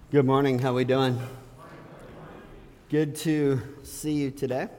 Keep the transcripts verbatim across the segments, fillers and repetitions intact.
Good morning. How we doing? Good to see you today.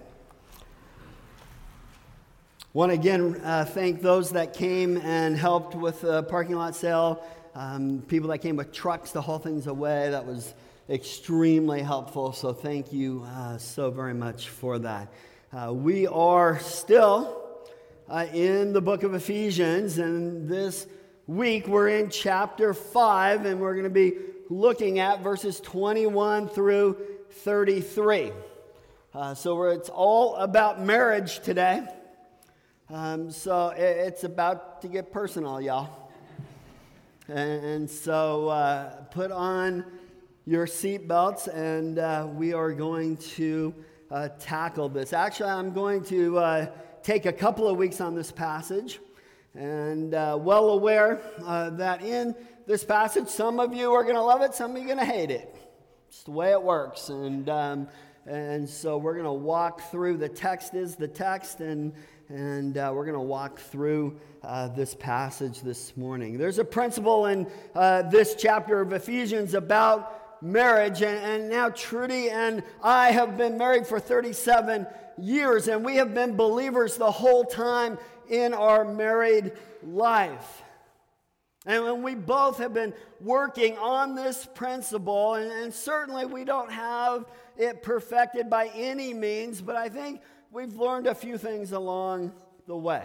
Want to again uh, thank those that came and helped with the parking lot sale. Um, people that came with trucks to haul things away. That was extremely helpful. So thank you uh, so very much for that. Uh, we are still uh, in the book of Ephesians, and this week we're in chapter five, and we're going to be looking at verses twenty-one through thirty-three. Uh, so we're, it's all about marriage today. Um, so it, it's about to get personal, y'all. And, and so uh, put on your seatbelts, and uh, we are going to uh, tackle this. Actually, I'm going to uh, take a couple of weeks on this passage, and uh, well aware uh, that in this passage, some of you are going to love it, some of you are going to hate it. It's the way it works. And um, and so we're going to walk through. The text is the text, and, and uh, we're going to walk through uh, this passage this morning. There's a principle in uh, this chapter of Ephesians about marriage. And, and now Trudy and I have been married for thirty-seven years, and we have been believers the whole time in our married life. And when we both have been working on this principle, and, and certainly we don't have it perfected by any means, but I think we've learned a few things along the way.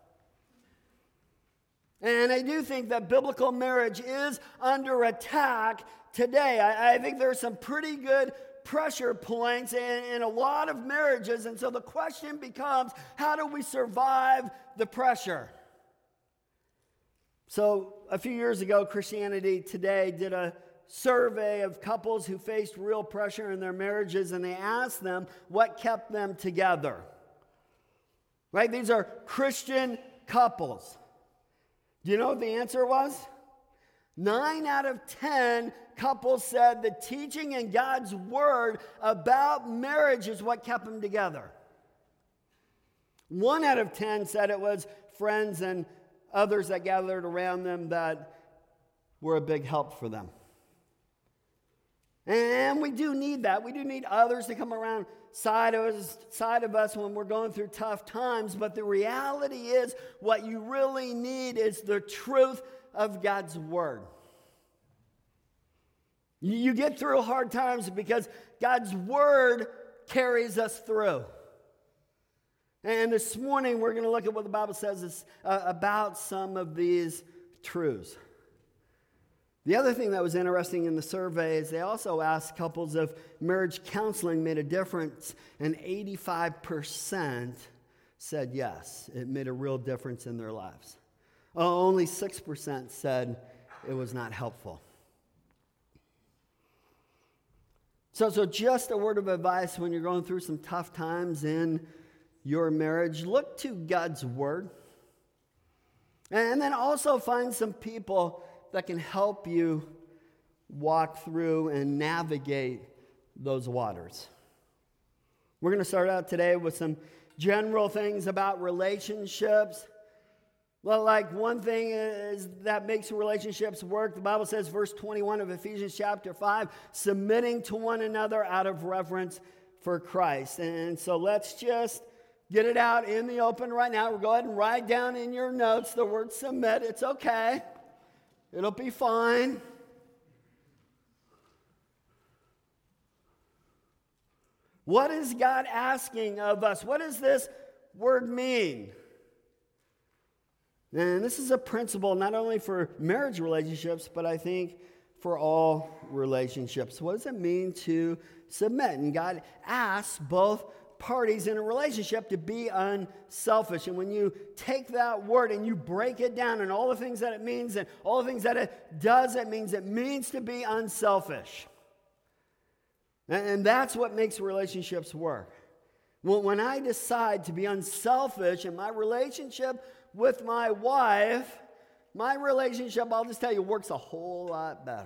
And I do think that biblical marriage is under attack today. I, I think there are some pretty good pressure points in, in a lot of marriages, and so the question becomes, how do we survive the pressure? So a few years ago, Christianity Today did a survey of couples who faced real pressure in their marriages, and they asked them what kept them together. Right? These are Christian couples. Do you know what the answer was? Nine out of ten couples said the teaching in God's Word about marriage is what kept them together. One out of ten said it was friends and others that gathered around them that were a big help for them. And we do need that. We do need others to come around side of us, side of us when we're going through tough times. But the reality is, what you really need is the truth of God's Word. You get through hard times because God's Word carries us through. And this morning, we're going to look at what the Bible says is, uh, about some of these truths. The other thing that was interesting in the survey is they also asked couples if marriage counseling made a difference, and eighty-five percent said yes, it made a real difference in their lives. Oh, only six percent said it was not helpful. So, so just a word of advice when you're going through some tough times in your marriage, look to God's Word. And then also find some people that can help you walk through and navigate those waters. We're going to start out today with some general things about relationships. Well, like one thing is that makes relationships work. The Bible says, verse twenty-one of Ephesians chapter five, submitting to one another out of reverence for Christ. And so let's just get it out in the open right now. We'll go ahead and write down in your notes the word submit. It's okay. It'll be fine. What is God asking of us? What does this word mean? And this is a principle not only for marriage relationships, but I think for all relationships. What does it mean to submit? And God asks both parties in a relationship to be unselfish. And when you take that word and you break it down and all the things that it means and all the things that it does, it means it means to be unselfish. And that's what makes relationships work. Well, when I decide to be unselfish in my relationship with my wife, my relationship, I'll just tell you, works a whole lot better.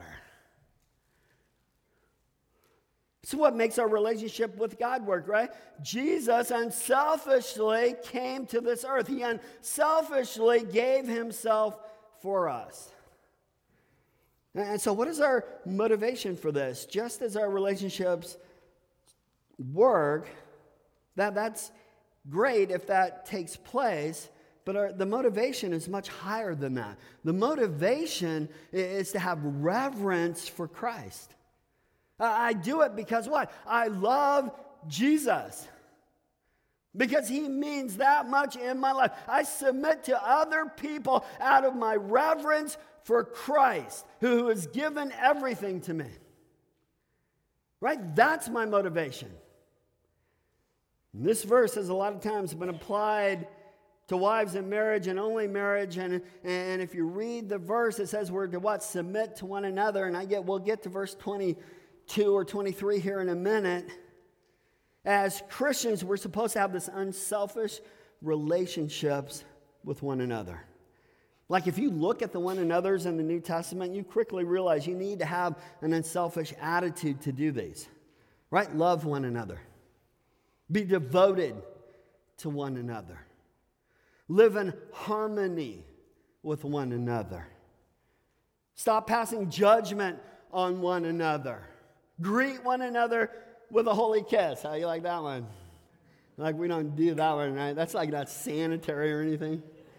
It's what makes our relationship with God work, right? Jesus unselfishly came to this earth. He unselfishly gave himself for us. And so what is our motivation for this? Just as our relationships work, that, that's great if that takes place, but our, the motivation is much higher than that. The motivation is to have reverence for Christ. I do it because what? I love Jesus. Because he means that much in my life. I submit to other people out of my reverence for Christ, who has given everything to me. Right? That's my motivation. And this verse has a lot of times been applied to wives in marriage and only marriage. And, and if you read the verse, it says we're to what? Submit to one another. And I get we'll get to verse twenty-two or twenty-three here in a minute. As Christians, we're supposed to have this unselfish relationships with one another. Like if you look at the one another's in the New Testament, you quickly realize you need to have an unselfish attitude to do these. Right? Love one another. Be devoted to one another. Live in harmony with one another. Stop passing judgment on one another. Greet one another with a holy kiss. How you like that one? Like we don't do that one, right? That's like not sanitary or anything.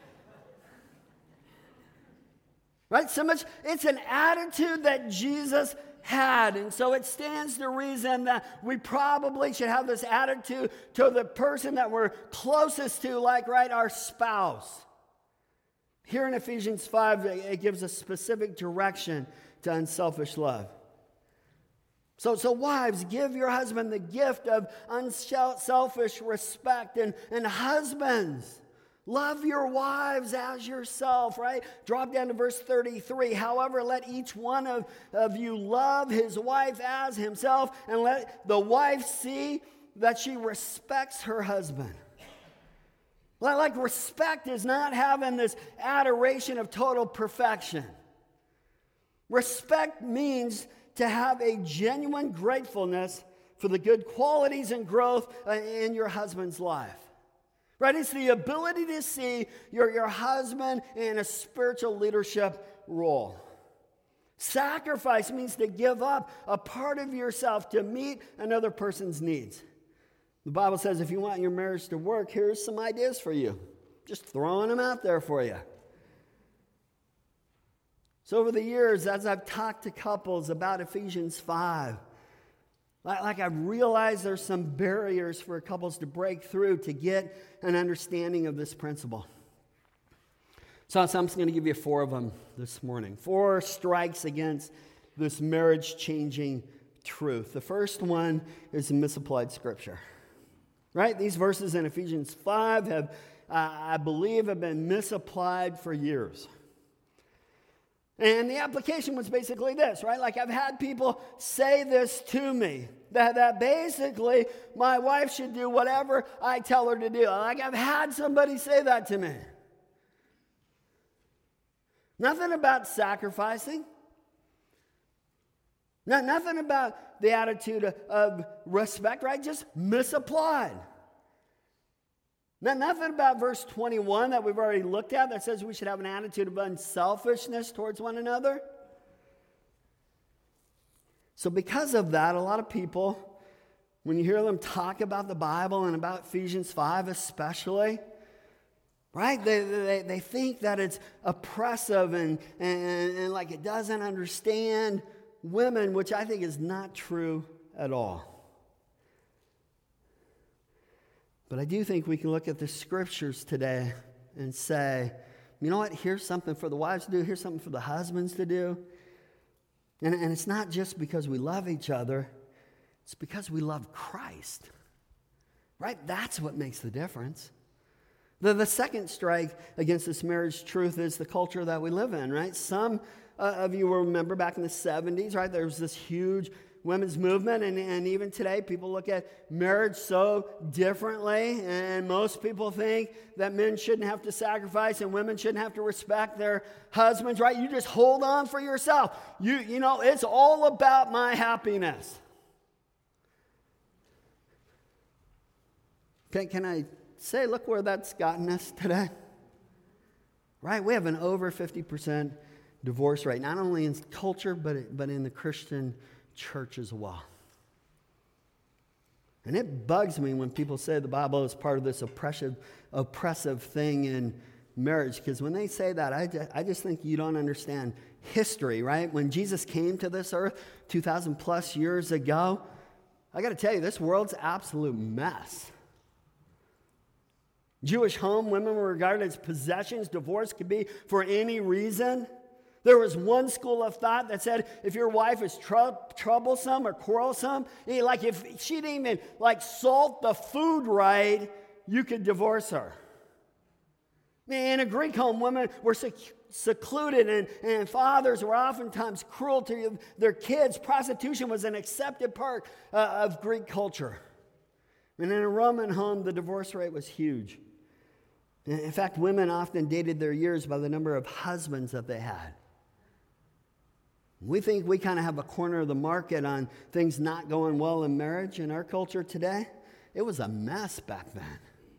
Right? So much, it's an attitude that Jesus had. And so it stands to reason that we probably should have this attitude to the person that we're closest to, like, right, our spouse. Here in Ephesians five, it gives a specific direction to unselfish love. So, so wives, give your husband the gift of unselfish respect. And, and husbands, love your wives as yourself, right? Drop down to verse thirty-three. However, let each one of, of you love his wife as himself, and let the wife see that she respects her husband. Like respect is not having this adoration of total perfection. Respect means to have a genuine gratefulness for the good qualities and growth in your husband's life. Right? It's the ability to see your, your husband in a spiritual leadership role. Sacrifice means to give up a part of yourself to meet another person's needs. The Bible says if you want your marriage to work, here's some ideas for you. Just throwing them out there for you. So over the years, as I've talked to couples about Ephesians five, like, like I've realized there's some barriers for couples to break through to get an understanding of this principle. So, so I'm just going to give you four of them this morning. Four strikes against this marriage-changing truth. The first one is misapplied scripture. Right? These verses in Ephesians five have, uh, I believe, have been misapplied for years. And the application was basically this, right? Like I've had people say this to me, that, that basically my wife should do whatever I tell her to do. Like I've had somebody say that to me. Nothing about sacrificing. No, nothing about the attitude of, of respect, right? Just misapplied. Now, nothing about verse twenty-one that we've already looked at that says we should have an attitude of unselfishness towards one another. So because of that, a lot of people, when you hear them talk about the Bible and about Ephesians five especially, right, they, they, they think that it's oppressive and, and, and like it doesn't understand women, which I think is not true at all. But I do think we can look at the scriptures today and say, you know what, here's something for the wives to do, here's something for the husbands to do. And, and it's not just because we love each other, it's because we love Christ. Right? That's what makes the difference. The, the second strike against this marriage truth is the culture that we live in, right? Some uh, of you will remember back in the seventies, right, there was this huge women's movement, and, and even today people look at marriage so differently, and most people think that men shouldn't have to sacrifice and women shouldn't have to respect their husbands, right? You just hold on for yourself. You, you know, it's all about my happiness. Can, can I say, look where that's gotten us today? Right? We have an over fifty percent divorce rate, not only in culture, but, but in the Christian church as well. And it bugs me when people say the Bible is part of this oppressive, oppressive thing in marriage, because when they say that, I just, I just think you don't understand history, right? When Jesus came to this earth two thousand plus years ago, I got to tell you, this world's an absolute mess. Jewish home, women were regarded as possessions. Divorce could be for any reason. There was one school of thought that said if your wife is tr- troublesome or quarrelsome, like if she didn't even like salt the food right, you could divorce her. In a Greek home, women were sec- secluded and, and fathers were oftentimes cruel to their kids. Prostitution was an accepted part uh, of Greek culture. And in a Roman home, the divorce rate was huge. In fact, women often dated their years by the number of husbands that they had. We think we kind of have a corner of the market on things not going well in marriage in our culture today. It was a mess back then.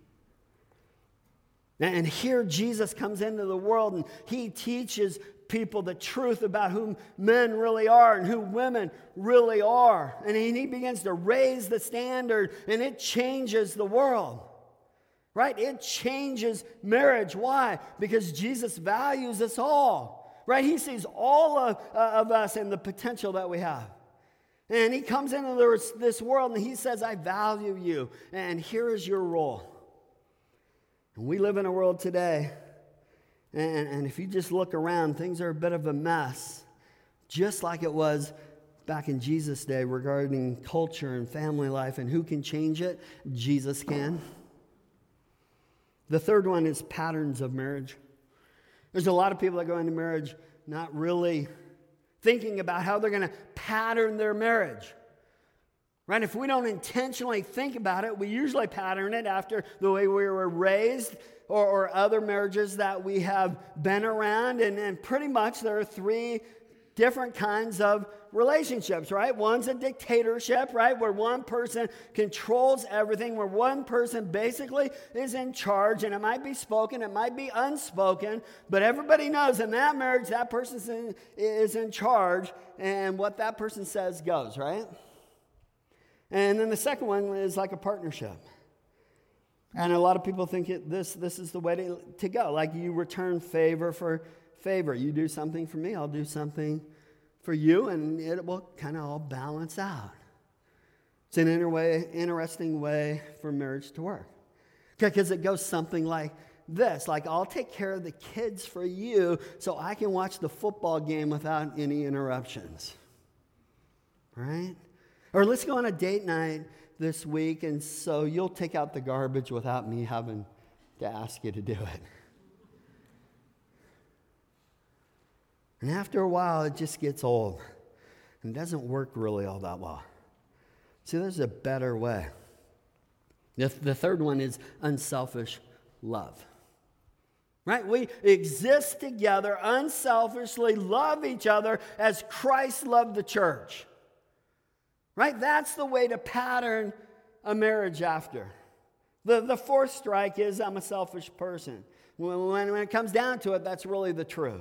And here Jesus comes into the world and he teaches people the truth about who men really are and who women really are. And he begins to raise the standard and it changes the world. Right? It changes marriage. Why? Because Jesus values us all. Right? He sees all of, uh, of us and the potential that we have. And he comes into this, this world and he says, I value you. And here is your role. And we live in a world today. And, and if you just look around, things are a bit of a mess. Just like it was back in Jesus' day regarding culture and family life. And who can change it? Jesus can. The third one is patterns of marriage. There's a lot of people that go into marriage not really thinking about how they're going to pattern their marriage. Right? If we don't intentionally think about it, we usually pattern it after the way we were raised or, or other marriages that we have been around. And, and pretty much there are three different kinds of relationships, right? One's a dictatorship, right? Where one person controls everything, where one person basically is in charge, and it might be spoken, it might be unspoken, but everybody knows in that marriage that person is in charge, and what that person says goes, right? And then the second one is like a partnership. And a lot of people think it, this, this is the way to, to go. Like you return favor for favor. You do something for me, I'll do something for you, and it will kind of all balance out. It's an inter way, interesting way for marriage to work. Because it goes something like this. Like, I'll take care of the kids for you so I can watch the football game without any interruptions. Right? Or let's go on a date night this week, and so you'll take out the garbage without me having to ask you to do it. And after a while, it just gets old and doesn't work really all that well. See, there's a better way. The, the third one is unselfish love. Right? We exist together, unselfishly love each other as Christ loved the church. Right? That's the way to pattern a marriage after. The, the fourth strike is I'm a selfish person. When, when, when it comes down to it, that's really the truth.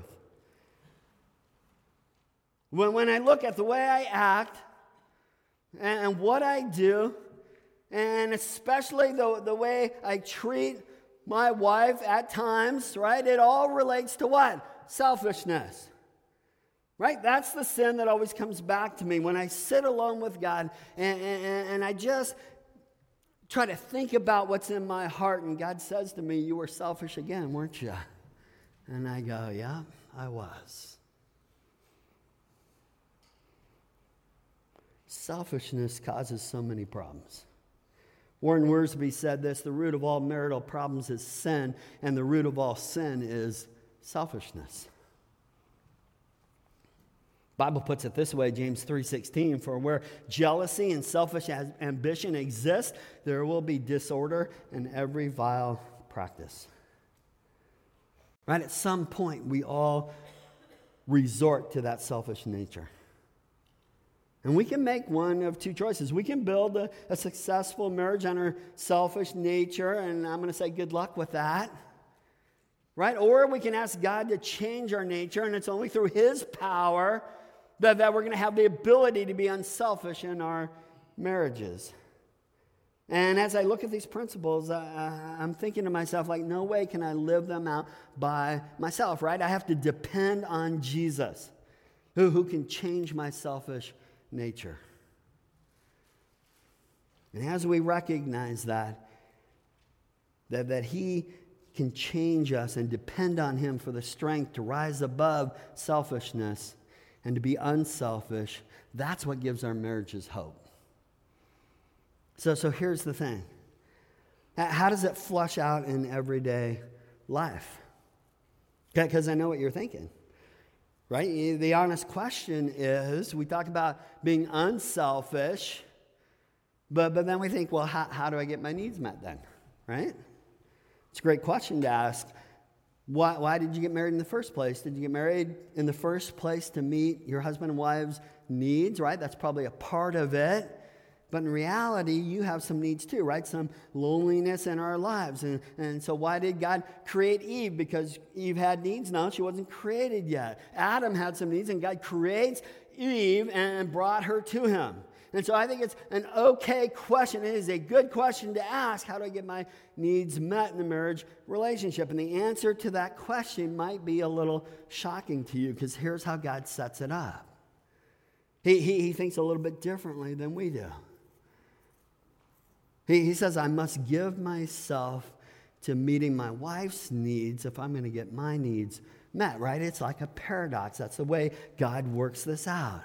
When, when I look at the way I act and, and what I do, and especially the, the way I treat my wife at times, right? It all relates to what? Selfishness. Right? That's the sin that always comes back to me when I sit alone with God and, and, and I just try to think about what's in my heart, and God says to me, you were selfish again, weren't you? And I go, yeah, I was. Selfishness causes so many problems. Warren Wiersbe said this, the root of all marital problems is sin, and the root of all sin is selfishness. The Bible puts it this way, James three sixteen, for where jealousy and selfish ambition exist, there will be disorder and every vile practice. Right? At some point, we all resort to that selfish nature. And we can make one of two choices. We can build a, a successful marriage on our selfish nature, and I'm going to say good luck with that. right? Or we can ask God to change our nature, and it's only through His power that, that we're going to have the ability to be unselfish in our marriages. And as I look at these principles, uh, I'm thinking to myself, like, no way can I live them out by myself, right? I have to depend on Jesus, who, who can change my selfish nature. And as we recognize that, that, that He can change us and depend on Him for the strength to rise above selfishness and to be unselfish, that's what gives our marriages hope. So, so here's the thing. How does it flush out in everyday life? Because I know what you're thinking, right? The honest question is, we talk about being unselfish, but, but then we think, well, how, how do I get my needs met then, right? It's a great question to ask. Why, why did you get married in the first place? Did you get married in the first place to meet your husband and wife's needs, right? That's probably a part of it. But in reality, you have some needs too, right? Some loneliness in our lives. And, and so why did God create Eve? Because Eve had needs? No, she wasn't created yet. Adam had some needs, and God creates Eve and brought her to him. And so I think it's an okay question. It is a good question to ask. How do I get my needs met in the marriage relationship? And the answer to that question might be a little shocking to you, because here's how God sets it up. He, he, he thinks a little bit differently than we do. He, he says, I must give myself to meeting my wife's needs if I'm going to get my needs met, right? It's like a paradox. That's the way God works this out.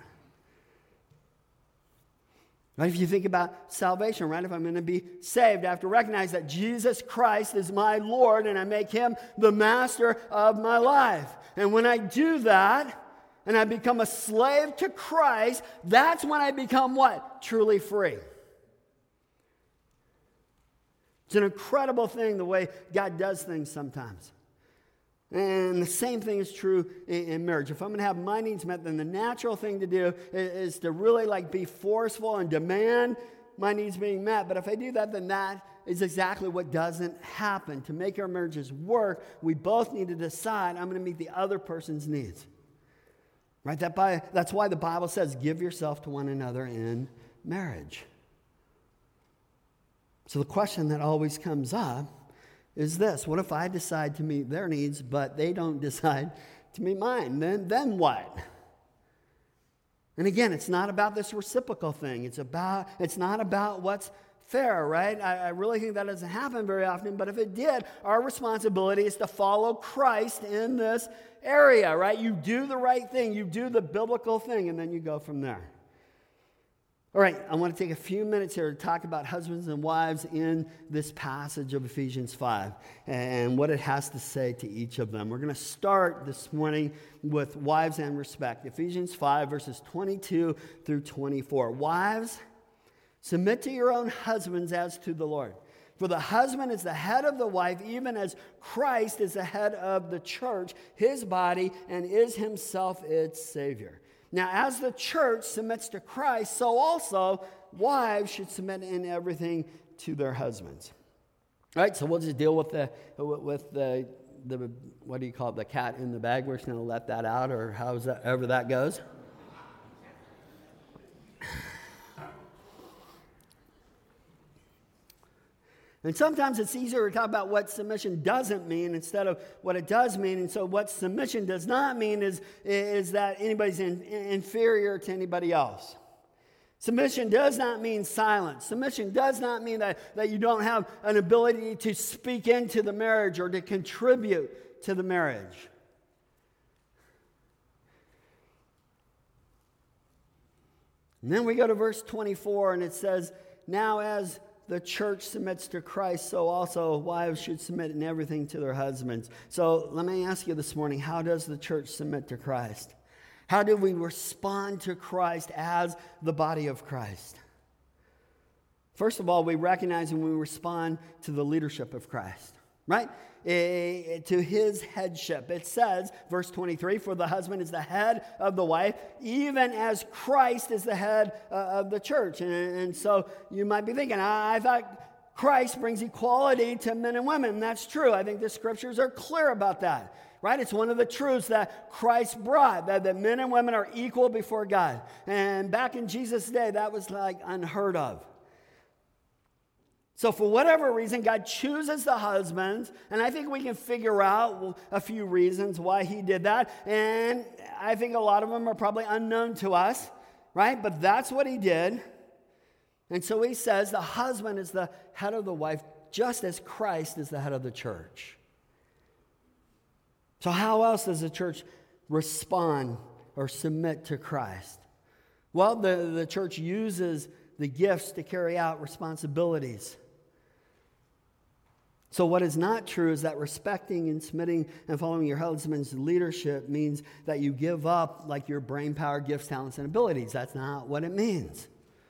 Right? If you think about salvation, right? If I'm going to be saved, I have to recognize that Jesus Christ is my Lord, and I make Him the master of my life. And when I do that, and I become a slave to Christ, that's when I become what? Truly free. It's an incredible thing the way God does things sometimes. And the same thing is true in, in marriage. If I'm going to have my needs met, then the natural thing to do is, is to really like be forceful and demand my needs being met. But if I do that, then that is exactly what doesn't happen. To make our marriages work, we both need to decide, I'm going to meet the other person's needs. Right? That by, that's why the Bible says, give yourself to one another in marriage. So the question that always comes up is this: what if I decide to meet their needs, but they don't decide to meet mine? Then, then what? And again, it's not about this reciprocal thing. It's about, it's not about what's fair, right? I, I really think that doesn't happen very often, but if it did, our responsibility is to follow Christ in this area, right? You do the right thing, you do the biblical thing, and then you go from there. All right, I want to take a few minutes here to talk about husbands and wives in this passage of Ephesians five and what it has to say to each of them. We're going to start this morning with wives and respect. Ephesians five, verses twenty-two through twenty-four. Wives, submit to your own husbands as to the Lord. For the husband is the head of the wife, even as Christ is the head of the church, His body, and is Himself its Savior. Now, as the church submits to Christ, so also wives should submit in everything to their husbands. All right, so we'll just deal with the with the the what do you call it, the cat in the bag. We're just going to let that out, or however that goes. And sometimes it's easier to talk about what submission doesn't mean instead of what it does mean. And so what submission does not mean is, is that anybody's in, inferior to anybody else. Submission does not mean silence. Submission does not mean that, that you don't have an ability to speak into the marriage or to contribute to the marriage. And then we go to verse twenty-four, and it says, now as the church submits to Christ, so also wives should submit in everything to their husbands. So let me ask you this morning, how does the church submit to Christ? How do we respond to Christ as the body of Christ? First of all, we recognize and we respond to the leadership of Christ, right? E- to His headship. It says, verse twenty-three, for the husband is the head of the wife, even as Christ is the head uh, of the church. And, and so you might be thinking, I, I thought Christ brings equality to men and women. And that's true. I think the scriptures are clear about that. Right? It's one of the truths that Christ brought, that, that men and women are equal before God. And back in Jesus' day, that was like unheard of. So for whatever reason, God chooses the husbands, and I think we can figure out a few reasons why he did that. And I think a lot of them are probably unknown to us, right? But that's what he did. And so he says the husband is the head of the wife, just as Christ is the head of the church. So how else does the church respond or submit to Christ? Well, the, the church uses the gifts to carry out responsibilities. So what is not true is that respecting and submitting and following your husband's leadership means that you give up like your brain power, gifts, talents, and abilities. That's not what it means.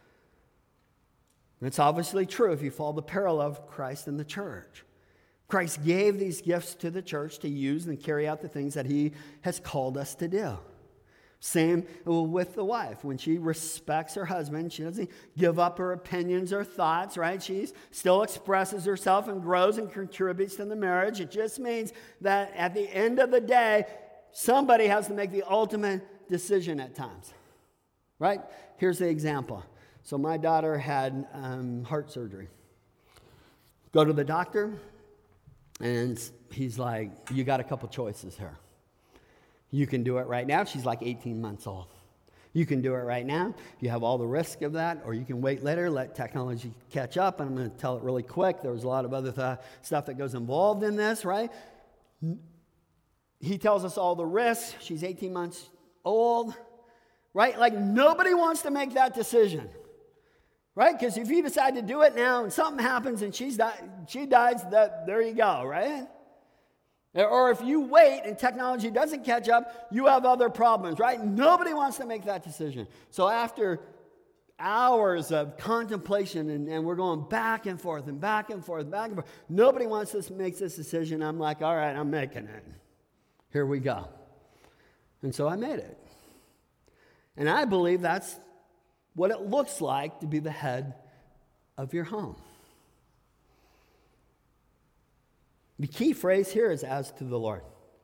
It's obviously true if you follow the parallel of Christ and the church. Christ gave these gifts to the church to use and carry out the things that he has called us to do. Same with the wife. When she respects her husband, she doesn't give up her opinions or thoughts, right? She still expresses herself and grows and contributes to the marriage. It just means that at the end of the day, somebody has to make the ultimate decision at times, right? Here's the example. So my daughter had um, heart surgery. Go to the doctor. And he's like, you got a couple choices here. You can do it right now. She's like eighteen months old. You can do it right now. You have all the risk of that, or you can wait later, let technology catch up. And I'm going to tell it really quick. There was a lot of other th- stuff that goes involved in this, right? He tells us all the risks. She's eighteen months old, right? Like nobody wants to make that decision. Right? Because if you decide to do it now and something happens and she's di- she dies, that there you go, right? Or if you wait and technology doesn't catch up, you have other problems, right? Nobody wants to make that decision. So after hours of contemplation and, and we're going back and forth and back and forth, back and forth, nobody wants to make this decision. I'm like, all right, I'm making it. Here we go. And so I made it. And I believe that's what it looks like to be the head of your home. The key phrase here is as to the Lord.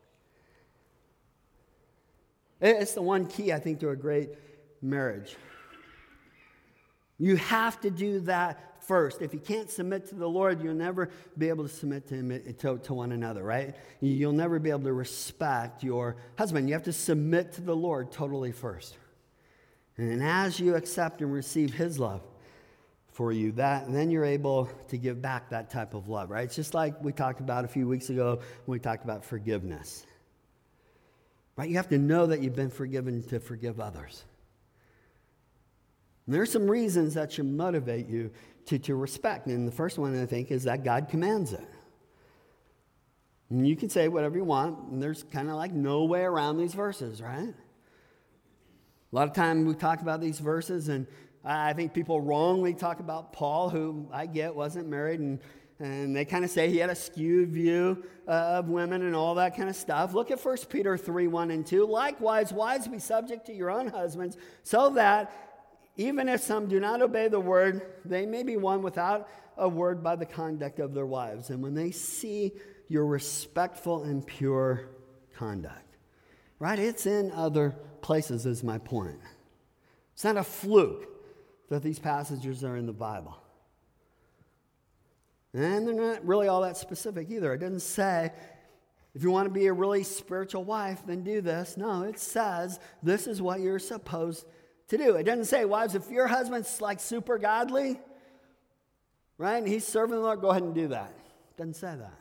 It's the one key, I think, to a great marriage. You have to do that first. If you can't submit to the Lord, you'll never be able to submit to him to, to one another, right? You'll never be able to respect your husband. You have to submit to the Lord totally first. And as you accept and receive his love for you, that then you're able to give back that type of love, right? It's just like we talked about a few weeks ago when we talked about forgiveness. Right? You have to know that you've been forgiven to forgive others. And there are some reasons that should motivate you to, to respect. And the first one, I think, is that God commands it. And you can say whatever you want, and there's kind of like no way around these verses, right? A lot of time we talk about these verses, and I think people wrongly talk about Paul, who I get wasn't married, and, and they kind of say he had a skewed view uh, of women and all that kind of stuff. Look at First Peter three, one and two. Likewise, wives, be subject to your own husbands, so that even if some do not obey the word, they may be won without a word by the conduct of their wives. And when they see your respectful and pure conduct. Right? It's in other places is my point. It's not a fluke that these passages are in the Bible. And they're not really all that specific either. It doesn't say, if you want to be a really spiritual wife, then do this. No, it says this is what you're supposed to do. It doesn't say, wives, if your husband's like super godly, right, and he's serving the Lord, go ahead and do that. It doesn't say that.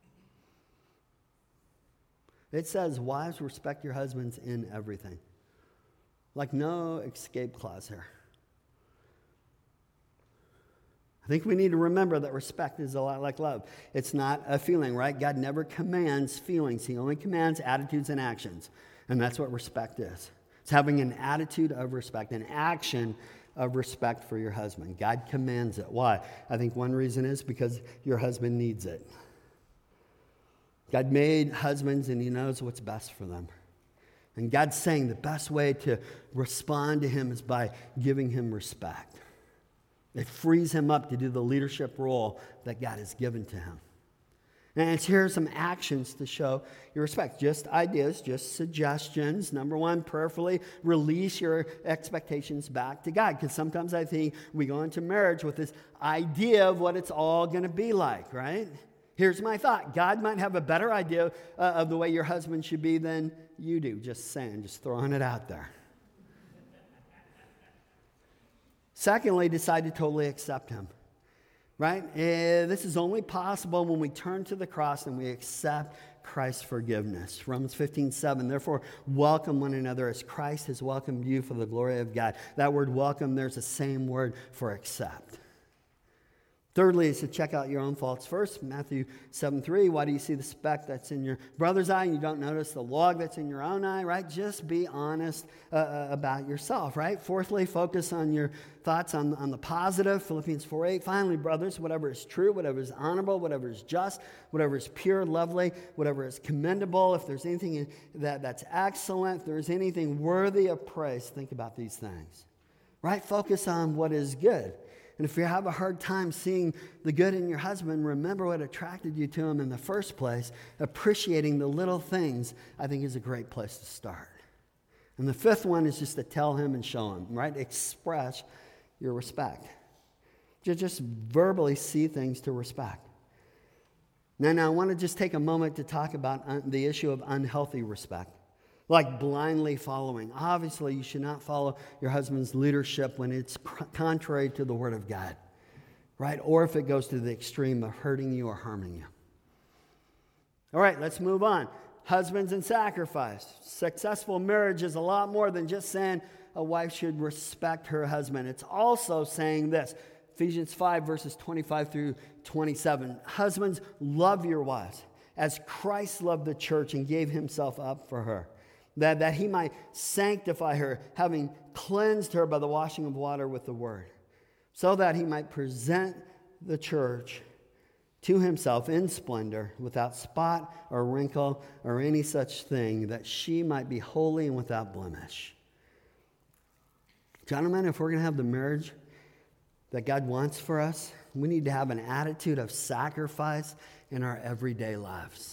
It says, wives, respect your husbands in everything. Like no escape clause here. I think we need to remember that respect is a lot like love. It's not a feeling, right? God never commands feelings. He only commands attitudes and actions. And that's what respect is. It's having an attitude of respect, an action of respect for your husband. God commands it. Why? I think one reason is because your husband needs it. God made husbands and he knows what's best for them. And God's saying the best way to respond to him is by giving him respect. It frees him up to do the leadership role that God has given to him. And here are some actions to show your respect. Just ideas, just suggestions. Number one, prayerfully release your expectations back to God. Because sometimes I think we go into marriage with this idea of what it's all going to be like, right? Here's my thought. God might have a better idea uh, of the way your husband should be than you do. Just saying, just throwing it out there. Secondly, decide to totally accept him. Right? Uh, this is only possible when we turn to the cross and we accept Christ's forgiveness. Romans fifteen seven, therefore welcome one another as Christ has welcomed you for the glory of God. That word welcome, there's the same word for accept. Thirdly is to check out your own faults first. Matthew seven three, why do you see the speck that's in your brother's eye and you don't notice the log that's in your own eye, right? Just be honest uh, about yourself, right? Fourthly, focus on your thoughts on, on the positive. Philippians four eight, finally, brothers, whatever is true, whatever is honorable, whatever is just, whatever is pure, lovely, whatever is commendable, if there's anything that, that's excellent, if there's anything worthy of praise, think about these things, right? Focus on what is good. And if you have a hard time seeing the good in your husband, remember what attracted you to him in the first place. Appreciating the little things, I think, is a great place to start. And the fifth one is just to tell him and show him, right? Express your respect. Just, just verbally see things to respect. Now, now, I want to just take a moment to talk about un- the issue of unhealthy respect. Like blindly following. Obviously, you should not follow your husband's leadership when it's contrary to the Word of God, right? Or if it goes to the extreme of hurting you or harming you. All right, let's move on. Husbands and sacrifice. Successful marriage is a lot more than just saying a wife should respect her husband. It's also saying this. Ephesians five, verses twenty-five through twenty-seven. Husbands, love your wives as Christ loved the church and gave himself up for her. That, that he might sanctify her, having cleansed her by the washing of water with the word, so that he might present the church to himself in splendor, without spot or wrinkle or any such thing, that she might be holy and without blemish. Gentlemen, if we're going to have the marriage that God wants for us, we need to have an attitude of sacrifice in our everyday lives.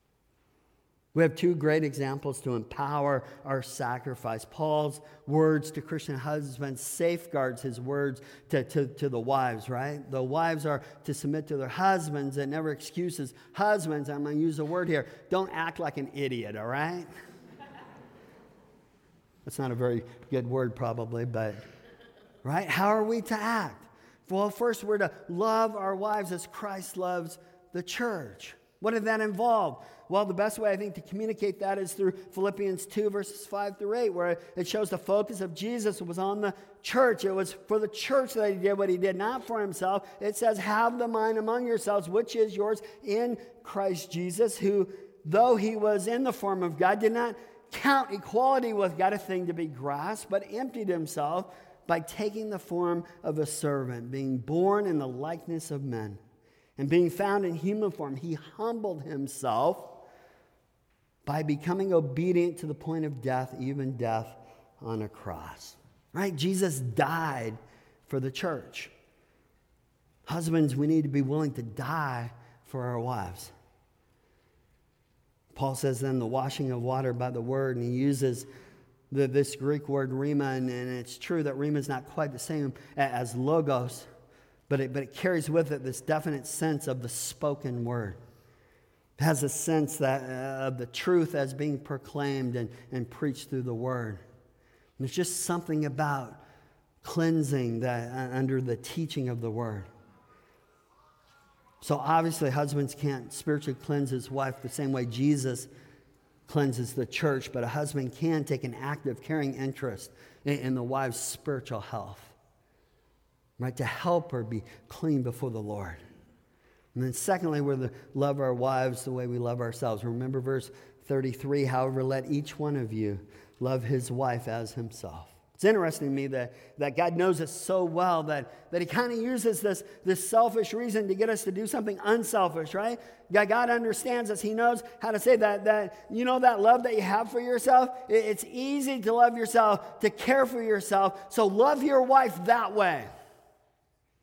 We have two great examples to empower our sacrifice. Paul's words to Christian husbands safeguards his words to, to, to the wives, right? The wives are to submit to their husbands. It never excuses husbands. I'm going to use a word here. Don't act like an idiot, all right? That's not a very good word probably, but, right? How are we to act? Well, first we're to love our wives as Christ loves the church. What did that involve? Well, the best way, I think, to communicate that is through Philippians two, verses five through eight, where it shows the focus of Jesus was on the church. It was for the church that he did what he did, not for himself. It says, have the mind among yourselves, which is yours in Christ Jesus, who, though he was in the form of God, did not count equality with God a thing to be grasped, but emptied himself by taking the form of a servant, being born in the likeness of men. And being found in human form, he humbled himself by becoming obedient to the point of death, even death on a cross. Right? Jesus died for the church. Husbands, we need to be willing to die for our wives. Paul says then the washing of water by the word, and he uses the, this Greek word rhema, and, and it's true that rhema is not quite the same as logos, But it, but it carries with it this definite sense of the spoken word. It has a sense that uh, of the truth as being proclaimed and, and preached through the word. And there's just something about cleansing that uh, under the teaching of the word. So obviously husbands can't spiritually cleanse his wife the same way Jesus cleanses the church, but a husband can take an active, caring interest in, in the wife's spiritual health. Right, to help her be clean before the Lord. And then secondly, we're to love our wives the way we love ourselves. Remember verse thirty-three, however, let each one of you love his wife as himself. It's interesting to me that, that God knows us so well that, that he kind of uses this, this selfish reason to get us to do something unselfish, right? God, God understands us. He knows how to say that, that, you know, that love that you have for yourself, it, it's easy to love yourself, to care for yourself. So love your wife that way.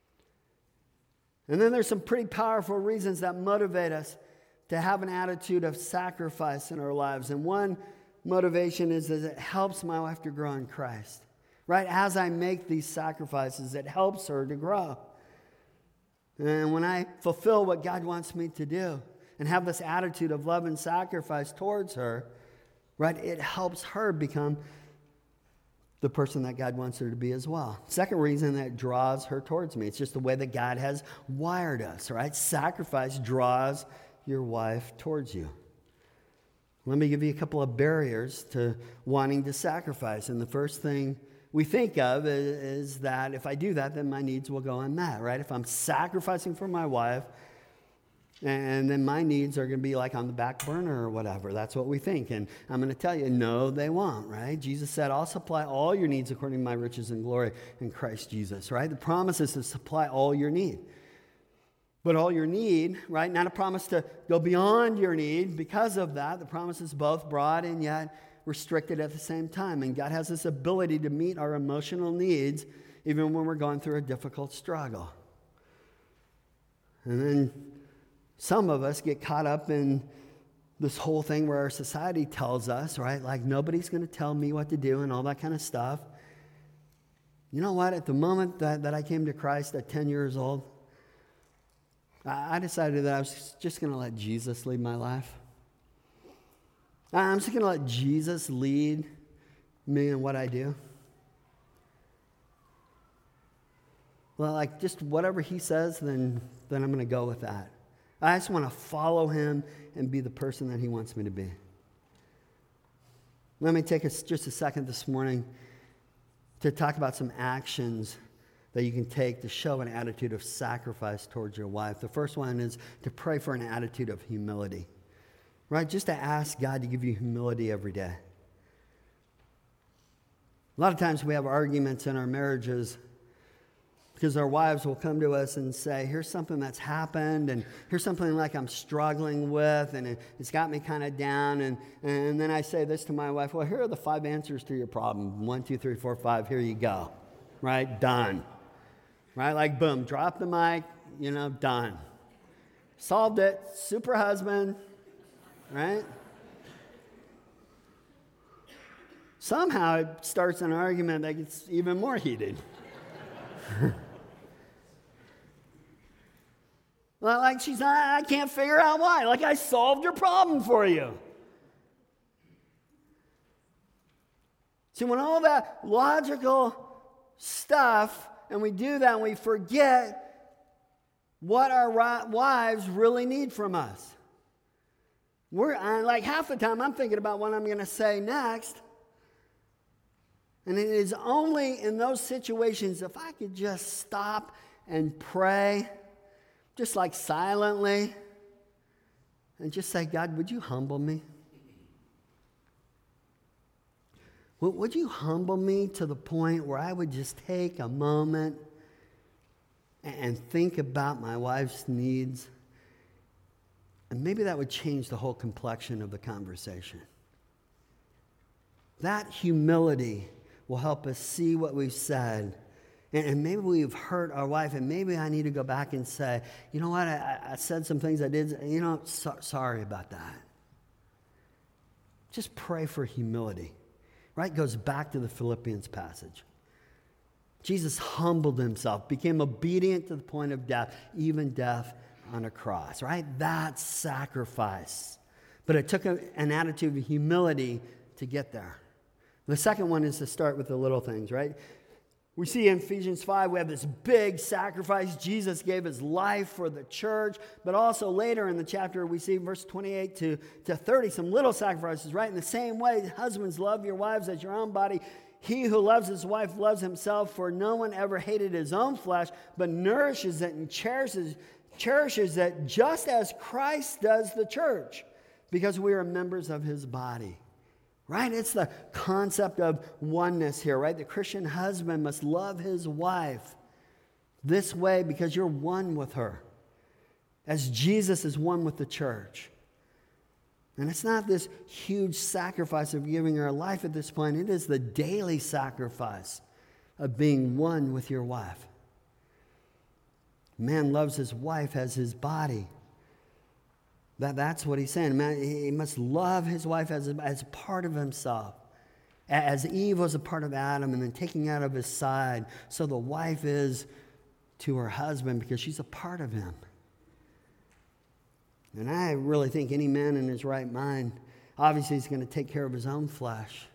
And then there's some pretty powerful reasons that motivate us to have an attitude of sacrifice in our lives. And one motivation is that it helps my wife to grow in Christ. Right? As I make these sacrifices, it helps her to grow. And when I fulfill what God wants me to do and have this attitude of love and sacrifice towards her, right, it helps her become the person that God wants her to be as well. Second reason that draws her towards me, it's just the way that God has wired us, right? Sacrifice draws your wife towards you. Let me give you a couple of barriers to wanting to sacrifice. And the first thing we think of is, is that if I do that, then my needs will go unmet, right? If I'm sacrificing for my wife, and then my needs are going to be like on the back burner or whatever. That's what we think. And I'm going to tell you, no, they won't, right? Jesus said, I'll supply all your needs according to my riches and glory in Christ Jesus, right? The promise is to supply all your need. But all your need, right? Not a promise to go beyond your need. Because of that, the promise is both broad and yet restricted at the same time. And God has this ability to meet our emotional needs even when we're going through a difficult struggle. And then some of us get caught up in this whole thing where our society tells us, right, like nobody's going to tell me what to do and all that kind of stuff. You know what? At the moment that, that I came to Christ at ten years old, I, I decided that I was just going to let Jesus lead my life. I'm just going to let Jesus lead me in what I do. Well, like just whatever he says, then, then I'm going to go with that. I just want to follow him and be the person that he wants me to be. Let me take us just a second this morning to talk about some actions that you can take to show an attitude of sacrifice towards your wife. The first one is to pray for an attitude of humility, right? Just to ask God to give you humility every day. A lot of times we have arguments in our marriages because our wives will come to us and say, here's something that's happened, and here's something like I'm struggling with, and it, it's got me kind of down. And, and then I say this to my wife, well, here are the five answers to your problem. One, two, three, four, five, here you go. Right? Done. Right? Like, boom, drop the mic, you know, done. Solved it. Super husband. Right? Somehow it starts an argument that gets even more heated. Well, like she's not, I can't figure out why. Like I solved your problem for you. See, when all that logical stuff, and we do that, and we forget what our wives really need from us. We're like half the time I'm thinking about what I'm going to say next. And it is only in those situations, if I could just stop and pray, just like silently, and just say, God, would you humble me? Would you humble me to the point where I would just take a moment and think about my wife's needs? And maybe that would change the whole complexion of the conversation. That humility will help us see what we've said. And, and maybe we've hurt our wife, and maybe I need to go back and say, you know what, I, I said some things I did, you know, so, sorry about that. Just pray for humility. Right? Goes back to the Philippians passage. Jesus humbled himself, became obedient to the point of death, even death on a cross. Right? That's sacrifice. But it took a, an attitude of humility to get there. The second one is to start with the little things, right? We see in Ephesians five, we have this big sacrifice. Jesus gave his life for the church. But also later in the chapter, we see verse twenty-eight to, to thirty, some little sacrifices, right? In the same way, husbands, love your wives as your own body. He who loves his wife loves himself, for no one ever hated his own flesh, but nourishes it and cherishes, cherishes it just as Christ does the church, because we are members of his body. Right? It's the concept of oneness here, right? The Christian husband must love his wife this way because you're one with her, as Jesus is one with the church. And it's not this huge sacrifice of giving her life at this point. It is the daily sacrifice of being one with your wife. Man loves his wife as his body. That, that's what he's saying. Man, he must love his wife as, as part of himself. As Eve was a part of Adam and then taking out of his side, so the wife is to her husband because she's a part of him. And I really think any man in his right mind, obviously he's going to take care of his own flesh.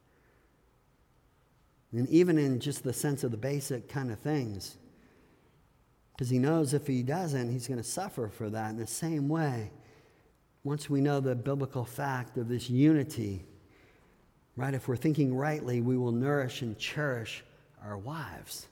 And even in just the sense of the basic kind of things. Because he knows if he doesn't, he's going to suffer for that. In the same way, once we know the biblical fact of this unity, right, if we're thinking rightly, we will nourish and cherish our wives.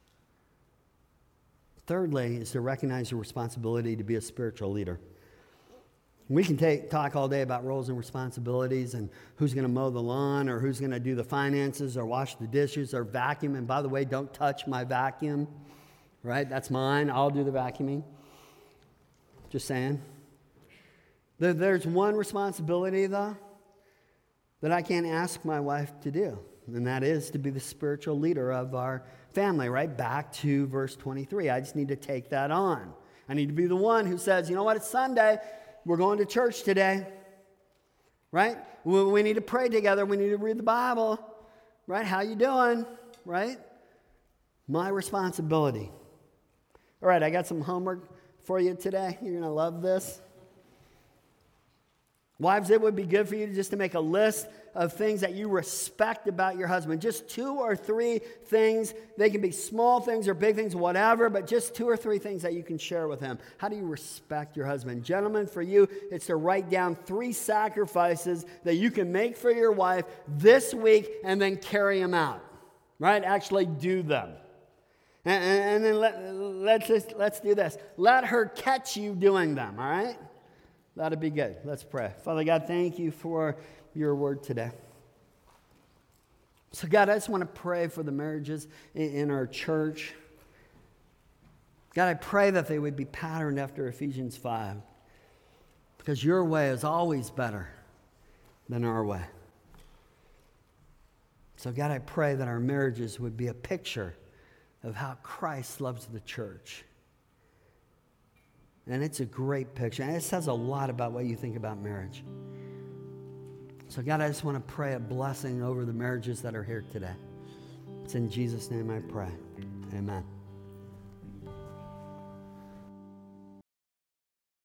Thirdly, is to recognize the responsibility to be a spiritual leader. We can take, talk all day about roles and responsibilities and who's going to mow the lawn or who's going to do the finances or wash the dishes or vacuum. And by the way, don't touch my vacuum, right? That's mine. I'll do the vacuuming. Just saying. There, there's one responsibility, though, that I can't ask my wife to do, and that is to be the spiritual leader of our family, right? Back to verse twenty-three. I just need to take that on. I need to be the one who says, you know what, it's Sunday. We're going to church today, right? We, we need to pray together. We need to read the Bible, right? How you doing, right? My responsibility. All right, I got some homework for you today. You're going to love this. Wives, it would be good for you just to make a list of things that you respect about your husband. Just two or three things. They can be small things or big things, whatever, but just two or three things that you can share with him. How do you respect your husband? Gentlemen, for you, it's to write down three sacrifices that you can make for your wife this week and then carry them out, right? Actually do them. And, and, and then let, let's, just, let's do this. Let her catch you doing them, all right? That'd be good. Let's pray. Father God, thank you for your word today. So God, I just want to pray for the marriages in, in our church. God, I pray that they would be patterned after Ephesians five. Because your way is always better than our way. So God, I pray that our marriages would be a picture of how Christ loves the church. And it's a great picture. And it says a lot about what you think about marriage. So God, I just want to pray a blessing over the marriages that are here today. It's in Jesus' name I pray. Amen.